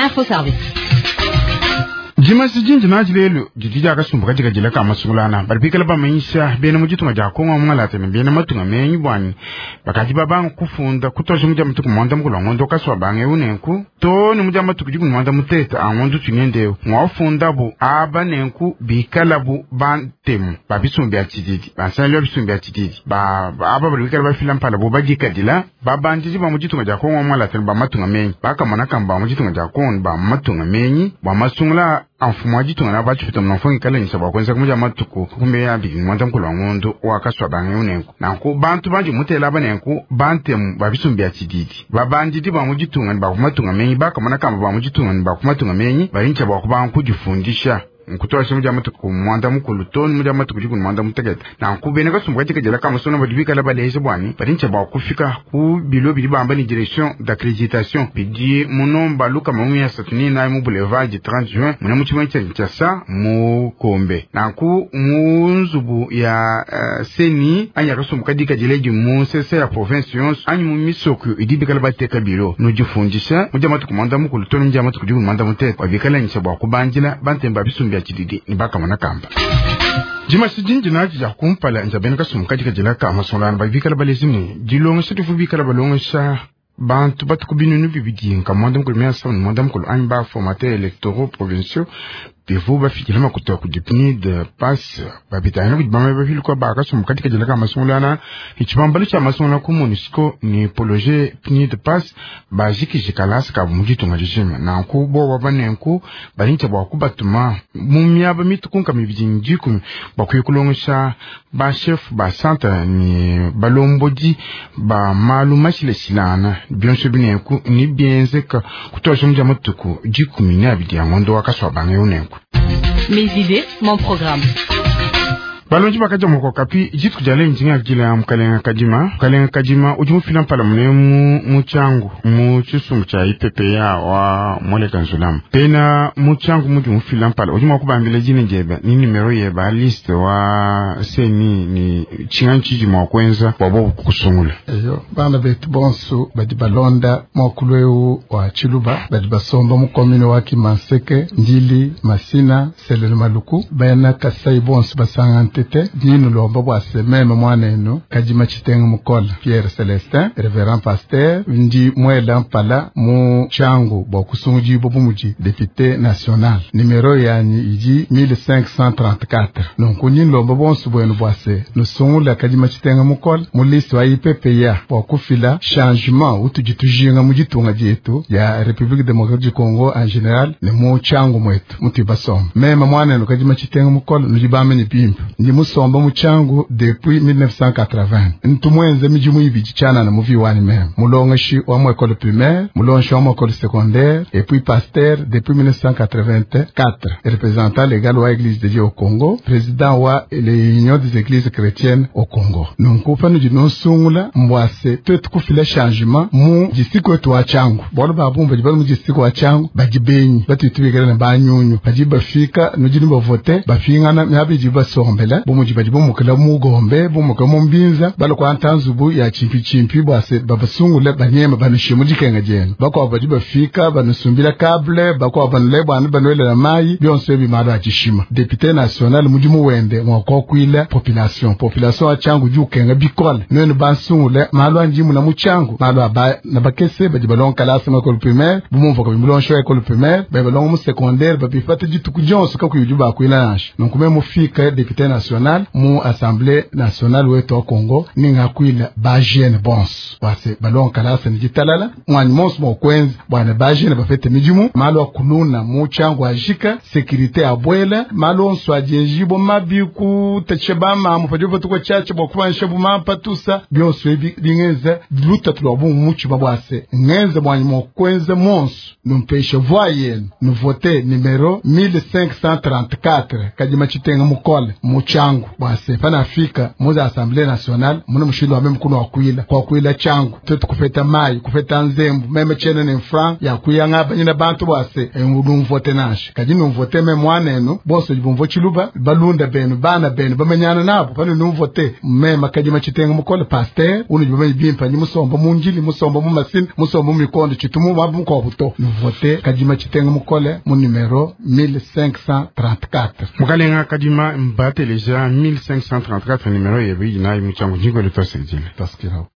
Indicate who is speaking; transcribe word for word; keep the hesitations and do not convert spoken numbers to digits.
Speaker 1: Info Service.
Speaker 2: Jimasi jinji na jilelo jidija ka sumbuka jiga jila ka masulana barbikala ba maisha bena mujitu ngaja ko ngomwa la tene bena matunga menyi bwani bakati baba kufunda kutoje muja mutuku mwanda mukulu ngondo kaswa bange unenku to ni muja matuku jigu mwanda muteta angondo tunyende mwafunda bu aba nenku bikala bu bantemu babisumbi atididi bansalo bisumbi atididi ba aba barbikala ba filam pala bu bajika dila baba njiji ba mujitu ngaja ko ngomwa la tene ba matunga menyi baka manaka ba mujitu ngaja ko ba matunga menyi ba masungla anfumaji tungana bachi fitam na fongi kala nisaba kwenza kumuja matuku kumbe ya bigi mwanda mkulu wa ngondo wakaswa bange unenku na nku bantu banji mutela banenku bante babisumbi atididi babanjidi ba mujitunga ni bakumatunga menyi baka manaka ba mujitunga ni bakumatunga menyi barincha bakuba nkujifundisha nkutoa shimu jamatu kumwanda mukulu toni mu jamatu kujiku mwanda mutegeta na nkubene ka sumbuka jikajela kama sona badibika la baleze bwani barincha ba kufika ku bilo bili bamba ni direction d'accréditation pidi munomba luka mamu ya satuni na mu boulevard du trente juin muna mu chimwe cha sa mu kombe na ku munzubu ya uh, seni anya ka sumbuka jikajela ji mu sese ya province yons anyi mu misoku idibika la bateka bilo no jifundisha mu jamatu kumwanda mukulu toni mu jamatu kujiku mwanda mutegeta wabikala nisha ba kubanjila bantemba bisumbi chididi ni baka manakamba jima sijinji na ja kumpala njabene ka sumka jika jila ka masolana ba vikala balezini dilonga situ vikala balonga sha bantu batukubinu nu bibidi nka mwandam ko mea sa mwandam ko amba formateur électoraux provinciaux Pivu ba fikilama kutoka kudipini de passe babitana kujibama ba filiko baka sumka jika jila ka masolana hichibambali cha masolana ku MONUSCO ni projet pini de passe ba jiki jikalas ka mujitu ngajishima na ku bo wabanenku barincha ba kubatuma mumya ba mitukunka mibijinji ku ba kuyikulongisha ba chef ba centre ni balomboji ba maluma shile silana bionso binenku ni bienze ka kutosha mja mutuku jikumi na bidi ya ngondo wakaswa bange unenku.
Speaker 1: Mes idées, mon programme.
Speaker 2: Balonji bakaja moko kapi jitu kujale njinga gila mkalenga kajima mkalenga kajima ujumu filam pala mune mu muchangu mu chisumu cha I P P A wa mwele kanzulamu pena muchangu mujumu filam pala ujumu wakubambile jine njeba ni numero yeba liste wa seni ni chinganchiji mwakwenza wabo kukusungula
Speaker 3: eyo bana betu bonsu badi balonda mwakulweu wa chiluba badi basomba mukomino waki Manseke Njili Masina Selele Maluku bayana kasai bonsu basangante dino lomba bwa sememe mwana eno kajima chitenga mukola Pierre Celestin Reverend Pasteur ndi mwela mpala mu changu bwa kusunguji bobumuji député national numero yani iji mille cinq cent trente-quatre donc ni lomba bonsu bwenu bwase no sungula kajima chitenga mukola mu liste wa I P P A bwa kufila changement utujitujinga mujitunga jetu ya République démocratique du Congo en général ne mu changu mwetu mutibasoma mema mwana eno kajima chitenga mukola nujibame ni bimba musomba muchangu depuis mille neuf cent quatre-vingts ntumwenze mijimu ibiji chana na muvi wani meme mulongeshi wa mu école primaire mulongeshi wa mu école secondaire et puis pasteur depuis mille neuf cent quatre-vingt-quatre représentant légal wa église de Dieu au Congo président wa l'union des églises chrétiennes au Congo donc upanu jino sungula mwase twetu kufila changement mu jisiko etu wa changu bolo babumba jibalo mu jisiko wa changu bajibenyi batitubigera na banyunyu bajibafika nujini bavote bafingana nyabi jiba sombela bumuji bajibo mukela mugombe bumuka mumbinza balo kwa ntanzubu ya chimpi chimpi bwase babasungule banyema banishimu jikenga jeno bako bajiba fika banusumbira kable bako banule bwana banwele na mai byonse bimara akishima député national mujimu wende mwako kwila population population achangu jukenga bikola nene bansungule malwa njimu na muchangu malwa ba na bakese bajiba lon kalasa mu école primaire bumumva ko bimulon sho école primaire babalon mu secondaire babifata jituku jonso ka kuyujuba kwila nash donc même fika député national mu assemblée nationale wetu wa Congo ninga kwila ba jeune bons wase balon kalasa nijitalala mwani monso mo kwenza bwana ba jeune bafete mijumu malo kununa mu changu ajika sécurité abwela malo nswajejibo mabiku techebama mu fajovo tuko chache bo kwansha bu mapa tusa byonso ebi dingeza luta tulobu muchi babwase ngenza mwani mo kwenza monso numpeshe voyen nu voter numéro mille cinq cent trente-quatre kajima chitenga mukole mu changu bwase panafika muza Assemblée Nationale muna mshindo wame mkuno wa kuila kwa kuila changu tutu kufeta mai kufeta nzembu meme chene ni franc ya kuyanga banyina bantu bwase ngudumvote nashi kajini umvote me mwanenu boso jibumvo chiluba balunda benu bana benu bamenyana nabo pani numvote mema kajima chitenga mukole pasteur unu jibame bimpa ni musombo munjili musombo mu masini musombo mu mikondo chitumu babu mko buto numvote kajima chitenga mukole mu numero mille cinq cent trente-quatre
Speaker 2: mukalenga kajima mbate leja mille cinq cent trente-quatre numero yebi na imuchangu jingo le tosejile
Speaker 3: taskira